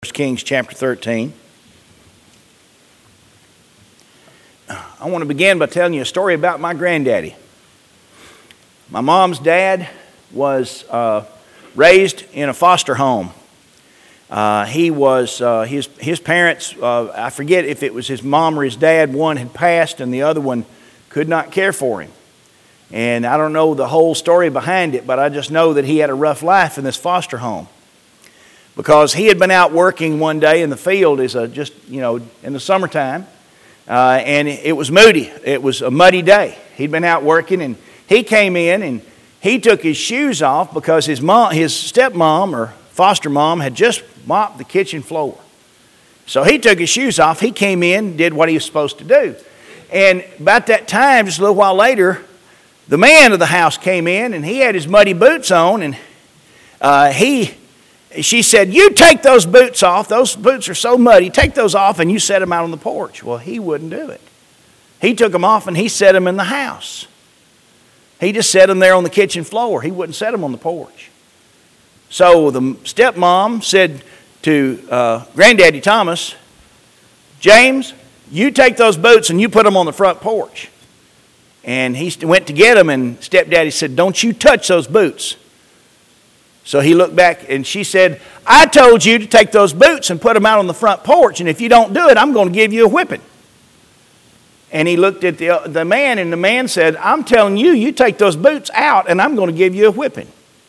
1 Kings chapter 13. I want to begin by telling you a story about my granddaddy. My mom's dad was raised in a foster home. His parents, I forget if it was his mom or his dad, one had passed and the other one could not care for him. And I don't know the whole story behind it, but I just know that he had a rough life in this foster home. Because he had been out working one day in the field in the summertime, and it was moody. It was a muddy day. He'd been out working, and he came in, and he took his shoes off because his stepmom or foster mom had just mopped the kitchen floor. So he took his shoes off. He came in, did what he was supposed to do. And about that time, just a little while later, the man of the house came in, and he had his muddy boots on, and she said, "You take those boots off. Those boots are so muddy. Take those off and you set them out on the porch." Well, he wouldn't do it. He took them off and he set them in the house. He just set them there on the kitchen floor. He wouldn't set them on the porch. So the stepmom said to Granddaddy Thomas, "James, you take those boots and you put them on the front porch." And he went to get them, and stepdaddy said, "Don't you touch those boots." So he looked back and she said, "I told you to take those boots and put them out on the front porch, and if you don't do it, I'm going to give you a whipping." And he looked at the man, and the man said, "I'm telling you, you take those boots out and I'm going to give you a whipping."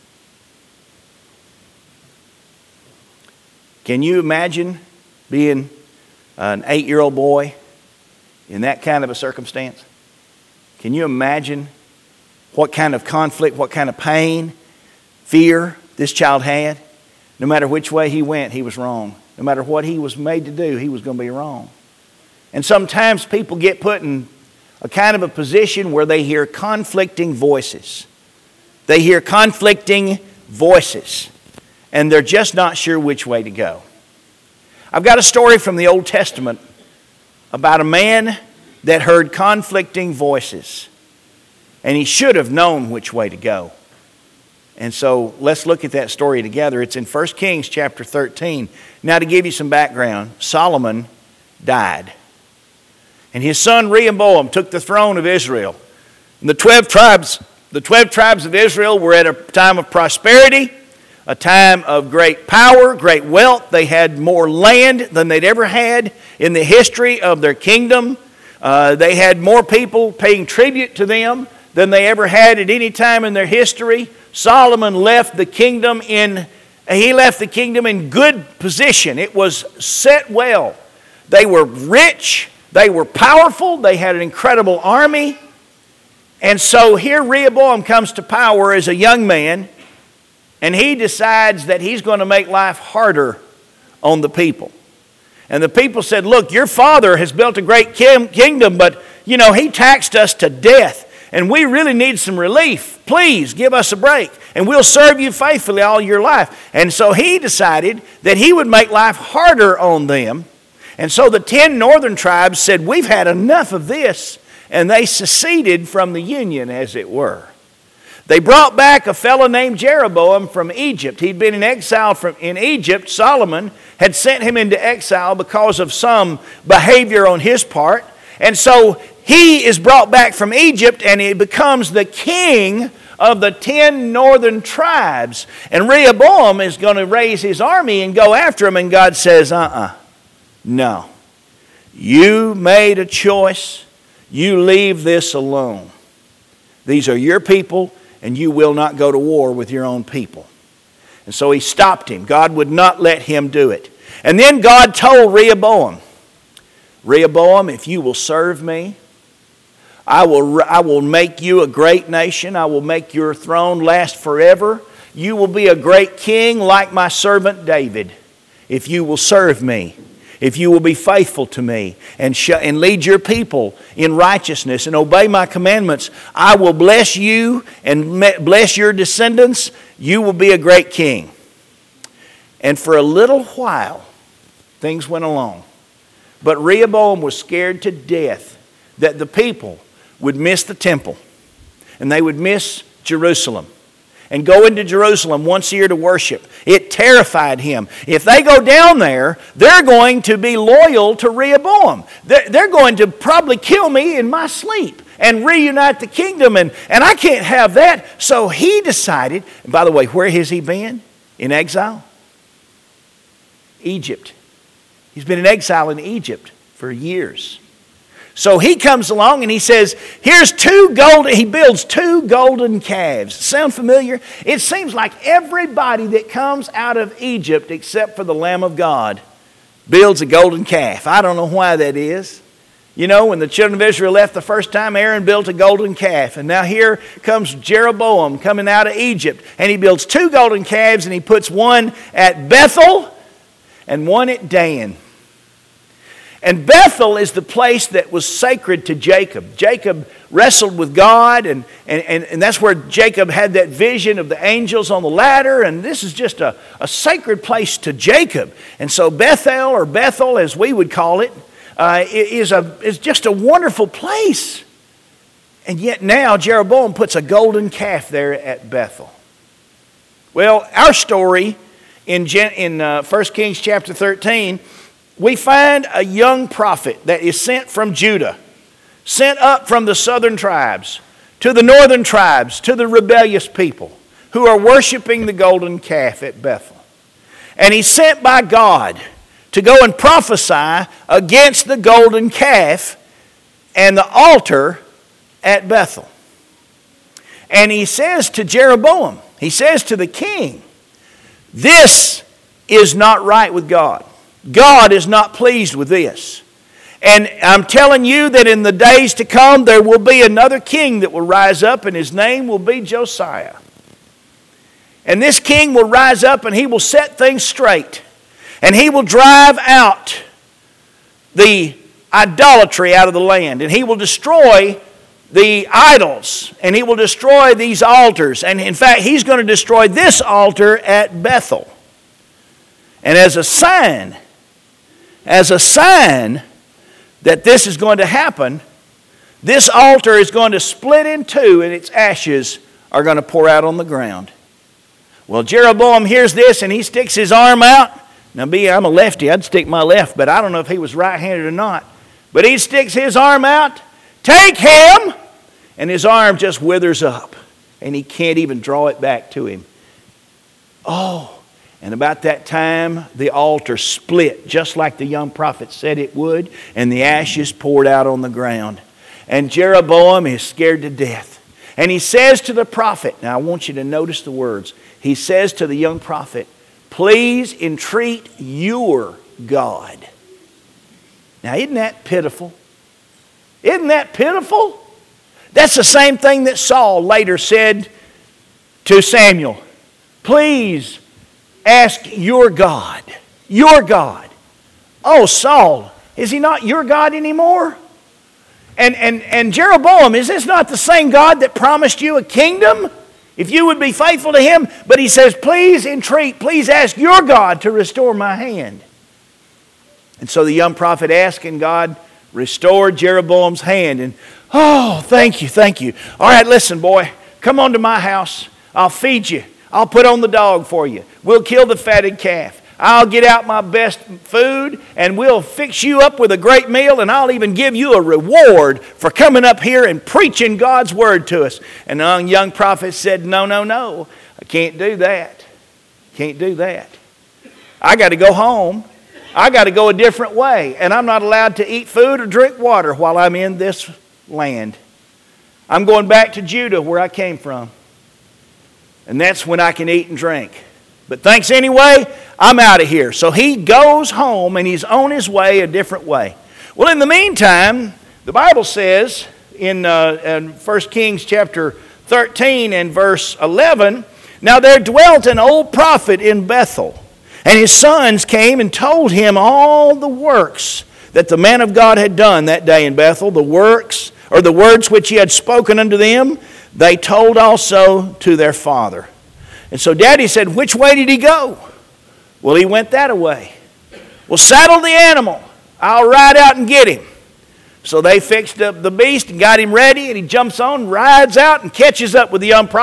Can you imagine being an 8-year-old boy in that kind of a circumstance? Can you imagine what kind of conflict, what kind of pain, fear this child had? No matter which way he went, he was wrong. No matter what he was made to do, he was going to be wrong. And sometimes people get put in a kind of a position where they hear conflicting voices. They hear conflicting voices, and they're just not sure which way to go. I've got a story from the Old Testament about a man that heard conflicting voices, and he should have known which way to go. And so let's look at that story together. It's in 1 Kings chapter 13. Now, to give you some background, Solomon died. And his son Rehoboam took the throne of Israel. And the 12 tribes of Israel were at a time of prosperity, a time of great power, great wealth. They had more land than they'd ever had in the history of their kingdom. They had more people paying tribute to them than they ever had at any time in their history. Solomon left the kingdom in good position. It was set well. They were rich, they were powerful, they had an incredible army. And so here Rehoboam comes to power as a young man, and he decides that he's going to make life harder on the people. And the people said, "Look, your father has built a great kingdom, but he taxed us to death. And we really need some relief. Please give us a break, and we'll serve you faithfully all your life." And so he decided that he would make life harder on them. And so the 10 northern tribes said, "We've had enough of this." And they seceded from the union, as it were. They brought back a fellow named Jeroboam from Egypt. He'd been in exile in Egypt. Solomon had sent him into exile because of some behavior on his part. And so he is brought back from Egypt, and he becomes the king of the 10 northern tribes. And Rehoboam is going to raise his army and go after him, and God says, no. You made a choice. You leave this alone. These are your people, and you will not go to war with your own people. And so he stopped him. God would not let him do it. And then God told Rehoboam, "Rehoboam, if you will serve me, I will make you a great nation. I will make your throne last forever. You will be a great king like my servant David, if you will serve me, if you will be faithful to me and lead your people in righteousness and obey my commandments. I will bless you and bless your descendants. You will be a great king." And for a little while, things went along. But Rehoboam was scared to death that the people would miss the temple and they would miss Jerusalem. and go into Jerusalem once a year to worship. It terrified him. If they go down there, they're going to be loyal to Rehoboam. They're going to probably kill me in my sleep and reunite the kingdom, and I can't have that. So he decided, and by the way, where has he been in exile? Egypt. He's been in exile in Egypt for years. So he comes along and he says, he builds 2 golden calves. Sound familiar? It seems like everybody that comes out of Egypt except for the Lamb of God builds a golden calf. I don't know why that is. You know, when the children of Israel left the first time, Aaron built a golden calf. And now here comes Jeroboam coming out of Egypt. And he builds 2 golden calves, and he puts one at Bethel and one at Dan. And Bethel is the place that was sacred to Jacob. Jacob wrestled with God, and that's where Jacob had that vision of the angels on the ladder, and this is just a sacred place to Jacob. And so Bethel, or Bethel as we would call it, is just a wonderful place. And yet now Jeroboam puts a golden calf there at Bethel. Well, our story in 1 Kings chapter 13, we find a young prophet that is sent from Judah, sent up from the southern tribes to the northern tribes, to the rebellious people who are worshiping the golden calf at Bethel. And he's sent by God to go and prophesy against the golden calf and the altar at Bethel. And he says to Jeroboam, he says to the king, this is not right with God. God is not pleased with this. And I'm telling you that in the days to come, there will be another king that will rise up, and his name will be Josiah. And this king will rise up, and he will set things straight. And he will drive out the idolatry out of the land. And he will destroy the idols. And he will destroy these altars. And in fact, he's going to destroy this altar at Bethel. And as a sign that this is going to happen, this altar is going to split in 2, and its ashes are going to pour out on the ground. Well, Jeroboam hears this, and he sticks his arm out. Now, I'm a lefty. I'd stick my left, but I don't know if he was right-handed or not. But he sticks his arm out. Take him! And his arm just withers up, and he can't even draw it back to him. Oh! And about that time, the altar split, just like the young prophet said it would, and the ashes poured out on the ground. And Jeroboam is scared to death. And he says to the prophet, now I want you to notice the words. He says to the young prophet, please entreat your God. Now, isn't that pitiful? Isn't that pitiful? That's the same thing that Saul later said to Samuel. Please ask your God. Your God. Oh, Saul, is he not your God anymore? And Jeroboam, is this not the same God that promised you a kingdom? If you would be faithful to him. But he says, please entreat, please ask your God to restore my hand. And so the young prophet asked, and God restored Jeroboam's hand. And, oh, thank you, thank you. All right, listen, boy, come on to my house. I'll feed you. I'll put on the dog for you. We'll kill the fatted calf. I'll get out my best food, and we'll fix you up with a great meal, and I'll even give you a reward for coming up here and preaching God's word to us. And the young prophet said, no, I can't do that. Can't do that. I got to go home. I got to go a different way, and I'm not allowed to eat food or drink water while I'm in this land. I'm going back to Judah, where I came from. And that's when I can eat and drink. But thanks anyway, I'm out of here. So he goes home, and he's on his way a different way. Well, in the meantime, the Bible says in 1 Kings chapter 13 and verse 11, now there dwelt an old prophet in Bethel, and his sons came and told him all the works that the man of God had done that day in Bethel, the works, or the words which he had spoken unto them, they told also to their father. And so Daddy said, which way did he go? Well, he went that way. Well, saddle the animal. I'll ride out and get him. So they fixed up the beast and got him ready, and he jumps on, rides out, and catches up with the young prophet,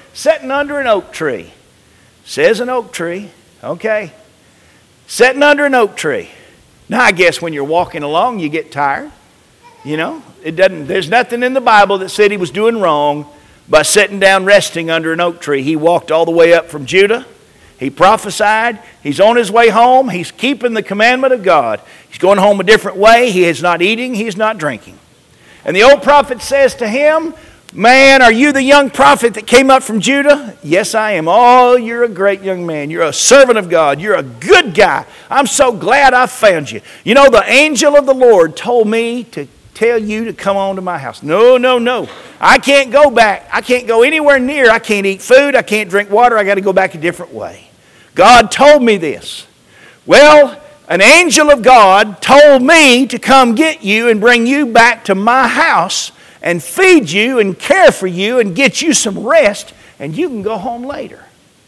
Sitting under an oak tree. Says an oak tree. Okay. Sitting under an oak tree. Now, I guess when you're walking along, you get tired. There's nothing in the Bible that said he was doing wrong by sitting down resting under an oak tree. He walked all the way up from Judah. He prophesied. He's on his way home. He's keeping the commandment of God. He's going home a different way. He is not eating. He is not drinking. And the old prophet says to him, "Man, are you the young prophet that came up from Judah?" "Yes, I am." "Oh, you're a great young man. You're a servant of God. You're a good guy. I'm so glad I found you. You know, the angel of the Lord told me to tell you to come on to my house." No. I can't go back. I can't go anywhere near. I can't eat food. I can't drink water. I got to go back a different way. God told me this. "Well, an angel of God told me to come get you and bring you back to my house and feed you and care for you and get you some rest, and you can go home later."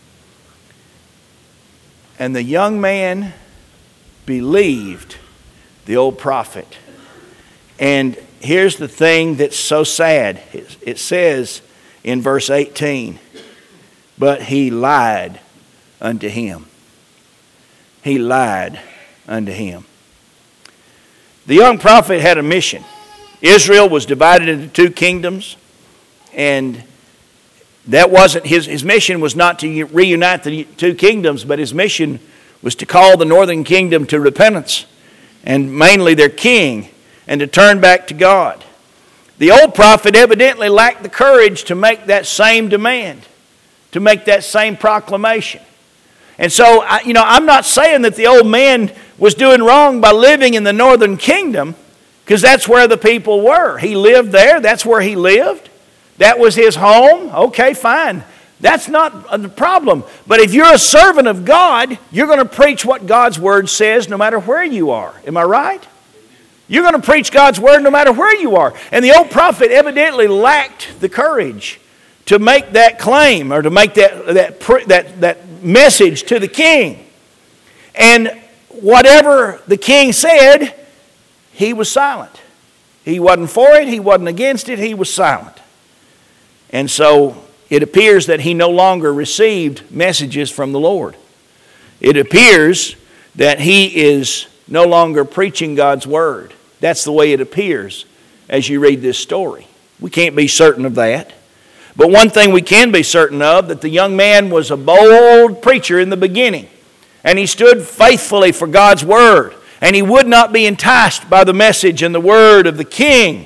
And the young man believed the old prophet. And here's the thing that's so sad. It says in verse 18, "But he lied unto him." He lied unto him. The young prophet had a mission. Israel was divided into two kingdoms, and that wasn't his mission was not to reunite the two kingdoms, but his mission was to call the northern kingdom to repentance, and mainly their king, and to turn back to God. The old prophet evidently lacked the courage to make that same demand, to make that same proclamation. And so, I'm not saying that the old man was doing wrong by living in the northern kingdom, because that's where the people were. He lived there. That's where he lived. That was his home. Okay, fine. That's not the problem. But if you're a servant of God, you're going to preach what God's word says no matter where you are. Am I right? You're going to preach God's word no matter where you are. And the old prophet evidently lacked the courage to make that claim or to make that message to the king. And whatever the king said, he was silent. He wasn't for it. He wasn't against it. He was silent. And so it appears that he no longer received messages from the Lord. It appears that he is no longer preaching God's word. That's the way it appears as you read this story. We can't be certain of that. But one thing we can be certain of, that the young man was a bold preacher in the beginning. And he stood faithfully for God's word. And he would not be enticed by the message and the word of the king.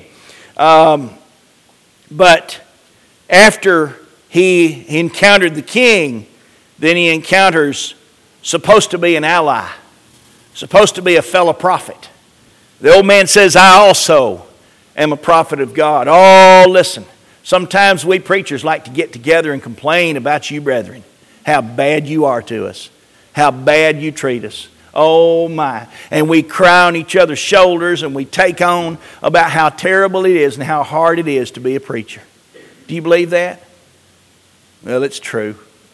But after he encountered the king, then he encounters supposed to be an ally, supposed to be a fellow prophet. The old man says, "I also am a prophet of God." Oh, listen. Sometimes we preachers like to get together and complain about you brethren, how bad you are to us, how bad you treat us. Oh my. And we cry on each other's shoulders and we take on about how terrible it is and how hard it is to be a preacher. Do you believe that? Well, it's true.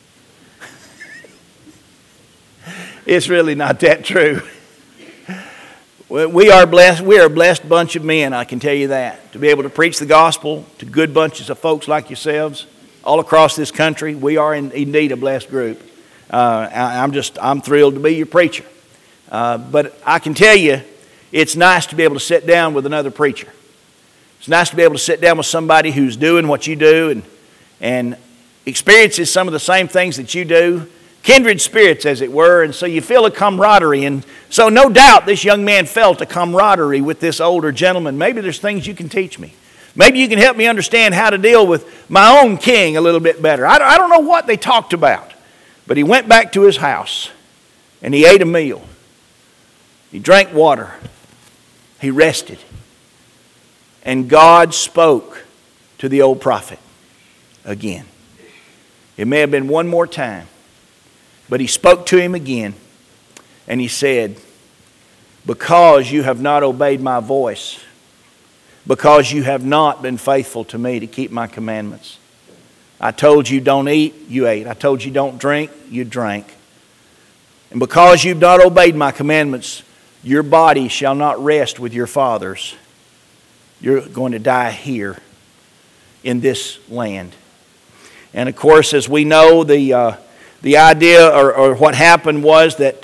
It's really not that true. We are blessed. We are a blessed bunch of men, I can tell you that. To be able to preach the gospel to good bunches of folks like yourselves all across this country, we are indeed a blessed group. I'm thrilled to be your preacher. But I can tell you, it's nice to be able to sit down with another preacher. It's nice to be able to sit down with somebody who's doing what you do and experiences some of the same things that you do. Kindred spirits, as it were, and so you feel a camaraderie. And so no doubt this young man felt a camaraderie with this older gentleman. Maybe there's things you can teach me. Maybe you can help me understand how to deal with my own king a little bit better. I don't know what they talked about, but he went back to his house and he ate a meal. He drank water. He rested. And God spoke to the old prophet again. It may have been one more time. But he spoke to him again, and he said, "Because you have not obeyed my voice, because you have not been faithful to me to keep my commandments. I told you don't eat, you ate. I told you don't drink, you drank. And because you've not obeyed my commandments, your body shall not rest with your fathers. You're going to die here in this land." And of course, as we know, the idea or what happened was that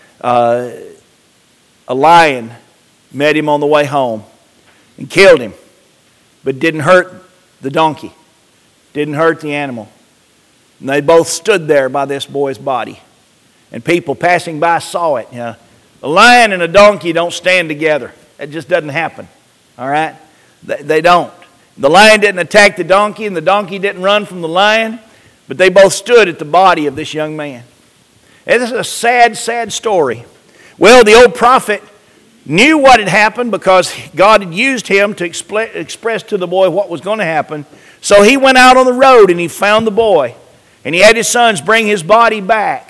a lion met him on the way home and killed him, but didn't hurt the donkey, didn't hurt the animal. And they both stood there by this boy's body. And people passing by saw it. A lion and a donkey don't stand together. It just doesn't happen. All right? They don't. The lion didn't attack the donkey, and the donkey didn't run from the lion, but they both stood at the body of this young man. And this is a sad, sad story. Well, the old prophet knew what had happened because God had used him to express to the boy what was going to happen. So he went out on the road and he found the boy. And he had his sons bring his body back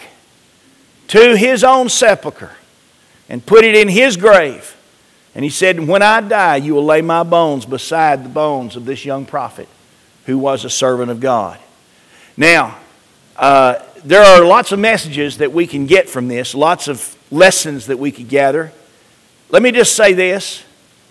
to his own sepulcher and put it in his grave. And he said, when I die, you will lay my bones beside the bones of this young prophet who was a servant of God. Now, there are lots of messages that we can get from this, lots of lessons that we could gather. Let me just say this.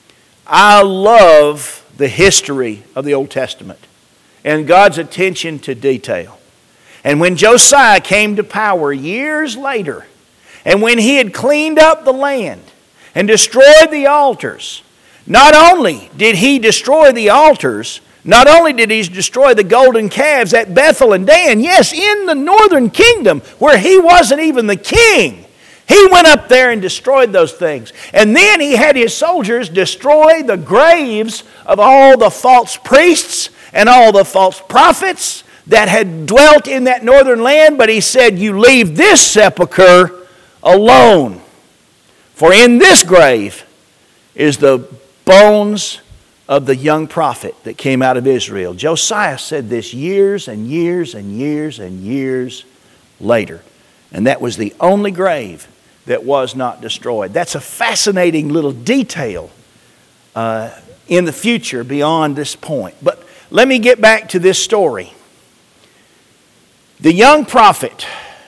I love the history of the Old Testament and God's attention to detail. And when Josiah came to power years later, and when he had cleaned up the land and destroyed the altars, not only did he destroy the altars, not only did he destroy the golden calves at Bethel and Dan, yes, in the northern kingdom where he wasn't even the king, he went up there and destroyed those things. And then he had his soldiers destroy the graves of all the false priests and all the false prophets that had dwelt in that northern land. But he said, you leave this sepulcher alone. For in this grave is the bones of the young prophet that came out of Israel. Josiah said this years and years and years and years later. And that was the only grave that was not destroyed. That's a fascinating little detail in the future beyond this point. But let me get back to this story. The young prophet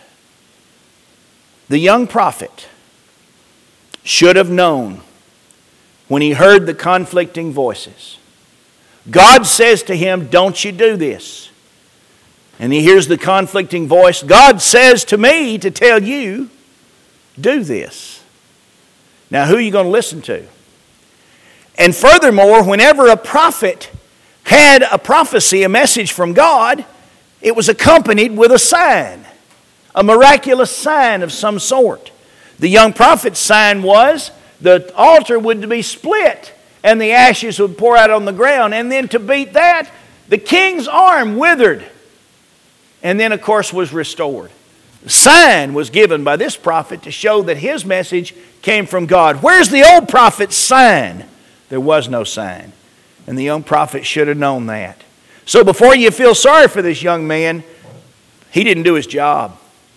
should have known when he heard the conflicting voices. God says to him, don't you do this. And he hears the conflicting voice. God says to me to tell you, do this. Now, who are you going to listen to? And furthermore, whenever a prophet had a prophecy, a message from God, it was accompanied with a sign, a miraculous sign of some sort. The young prophet's sign was the altar would be split and the ashes would pour out on the ground. And then to beat that, the king's arm withered and then, of course, was restored. The sign was given by this prophet to show that his message came from God. Where's the old prophet's sign? There was no sign. And the young prophet should have known that. So before you feel sorry for this young man, he didn't do his job.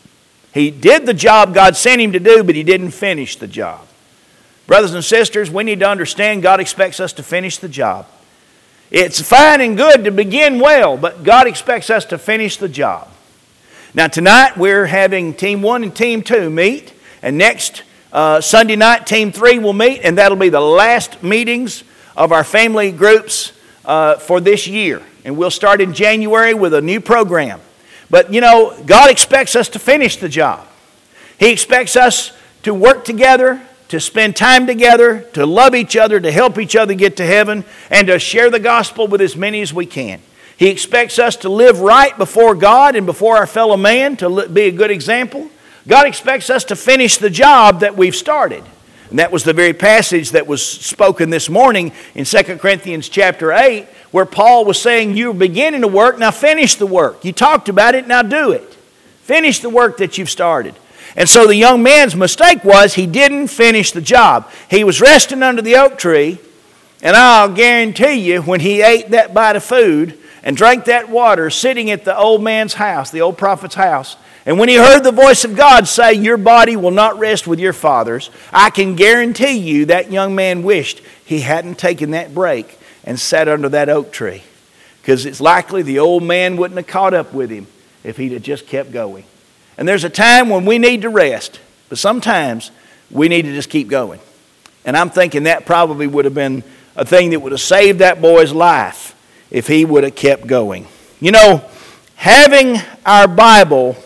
He did the job God sent him to do, but he didn't finish the job. Brothers and sisters, we need to understand God expects us to finish the job. It's fine and good to begin well, but God expects us to finish the job. Now tonight we're having Team 1 and Team 2 meet, and next Sunday night Team 3 will meet, and that'll be the last meetings of our family groups for this year. And we'll start in January with a new program. But you know, God expects us to finish the job. He expects us to work together, to spend time together, to love each other, to help each other get to heaven, and to share the gospel with as many as we can. He expects us to live right before God and before our fellow man, to be a good example. God expects us to finish the job that we've started. And that was the very passage that was spoken this morning in 2 Corinthians chapter 8, where Paul was saying, you're beginning to work, now finish the work. You talked about it, now do it. Finish the work that you've started. And so the young man's mistake was he didn't finish the job. He was resting under the oak tree, and I'll guarantee you when he ate that bite of food and drank that water sitting at the old man's house, the old prophet's house, and when he heard the voice of God say, your body will not rest with your fathers, I can guarantee you that young man wished he hadn't taken that break and sat under that oak tree. Because it's likely the old man wouldn't have caught up with him if he'd have just kept going. And there's a time when we need to rest, but sometimes we need to just keep going. And I'm thinking that probably would have been a thing that would have saved that boy's life if he would have kept going. You know, having our Bible,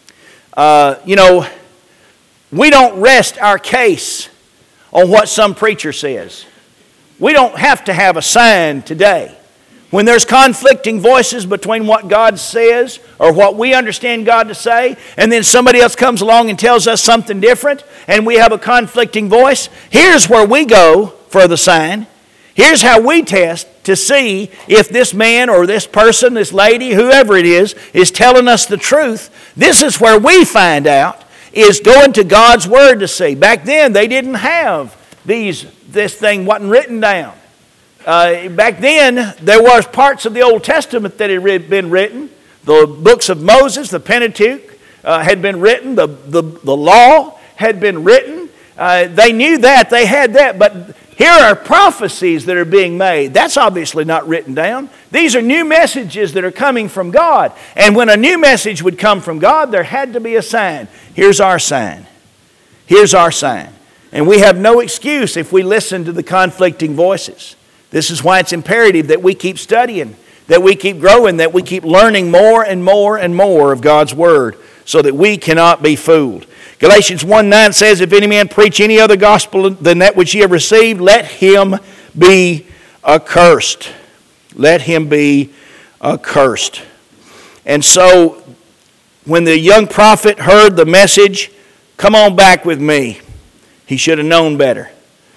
we don't rest our case on what some preacher says. We don't have to have a sign today. When there's conflicting voices between what God says or what we understand God to say, and then somebody else comes along and tells us something different, and we have a conflicting voice, here's where we go for the sign. Here's how we test to see if this man or this person, this lady, whoever it is telling us the truth. This is where we find out, is going to God's Word to see. Back then, they didn't have this thing wasn't written down. Back then, there was parts of the Old Testament that had been written. The books of Moses, the Pentateuch, had been written. The law had been written. They knew that. They had that. But here are prophecies that are being made. That's obviously not written down. These are new messages that are coming from God. And when a new message would come from God, there had to be a sign. Here's our sign. Here's our sign. And we have no excuse if we listen to the conflicting voices. This is why it's imperative that we keep studying, that we keep growing, that we keep learning more and more and more of God's Word so that we cannot be fooled. Galatians 1:9 says, if any man preach any other gospel than that which ye have received, let him be accursed. Let him be accursed. And so when the young prophet heard the message, come on back with me, he should have known better.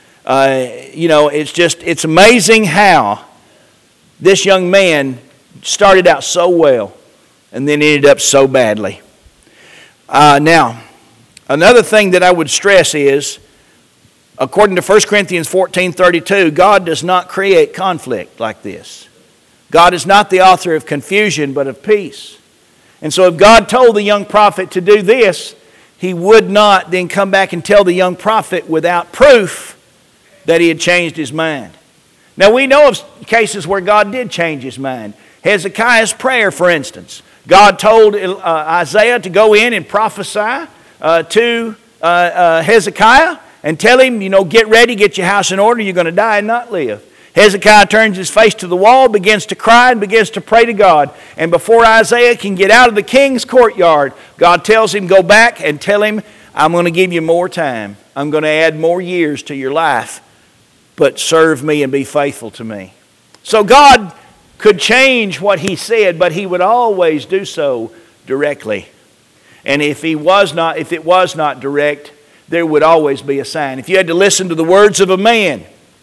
It's amazing how this young man started out so well and then ended up so badly. Now, another thing that I would stress is, according to 1 Corinthians 14:32, God does not create conflict like this. God is not the author of confusion, but of peace. And so if God told the young prophet to do this, he would not then come back and tell the young prophet without proof that he had changed his mind. Now we know of cases where God did change his mind. Hezekiah's prayer, for instance. God told Isaiah to go in and prophesy to Hezekiah and tell him, get ready, get your house in order, you're going to die and not live. Hezekiah turns his face to the wall, begins to cry, and begins to pray to God. And before Isaiah can get out of the king's courtyard, God tells him, go back and tell him, I'm going to give you more time. I'm going to add more years to your life. But serve me and be faithful to me. So God could change what he said, but he would always do so directly. And if it was not direct, there would always be a sign. If you had to listen to the words of a man,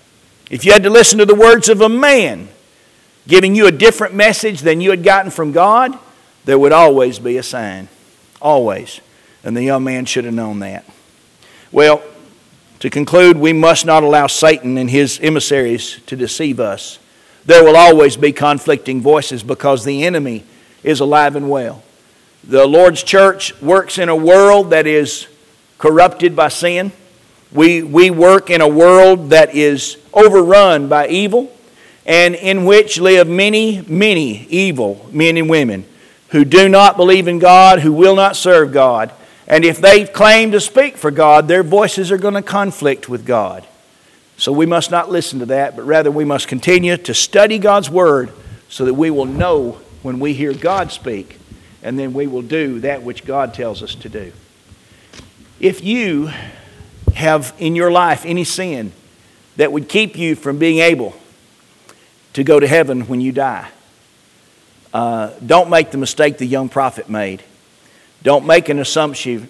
giving you a different message than you had gotten from God, there would always be a sign. Always. And the young man should have known that. Well, to conclude, we must not allow Satan and his emissaries to deceive us. There will always be conflicting voices because the enemy is alive and well. The Lord's church works in a world that is corrupted by sin. We work in a world that is overrun by evil and in which live many, many evil men and women who do not believe in God, who will not serve God. And if they claim to speak for God, their voices are going to conflict with God. So we must not listen to that, but rather we must continue to study God's Word so that we will know when we hear God speak, and then we will do that which God tells us to do. If you have in your life any sin that would keep you from being able to go to heaven when you die, don't make the mistake the young prophet made. Don't make an assumption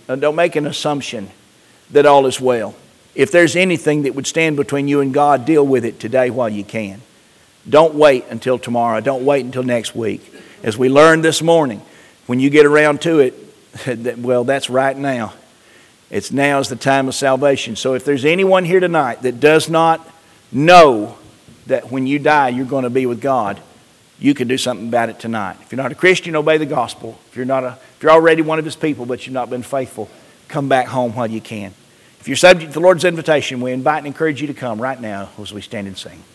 that all is well. If there's anything that would stand between you and God, deal with it today while you can. Don't wait until tomorrow. Don't wait until next week. As we learned this morning, when you get around to it, well, that's right now. Now is the time of salvation. So if there's anyone here tonight that does not know that when you die you're going to be with God, you can do something about it tonight. If you're not a Christian, obey the gospel. If you're already one of His people but you've not been faithful, come back home while you can. If you're subject to the Lord's invitation, we invite and encourage you to come right now as we stand and sing.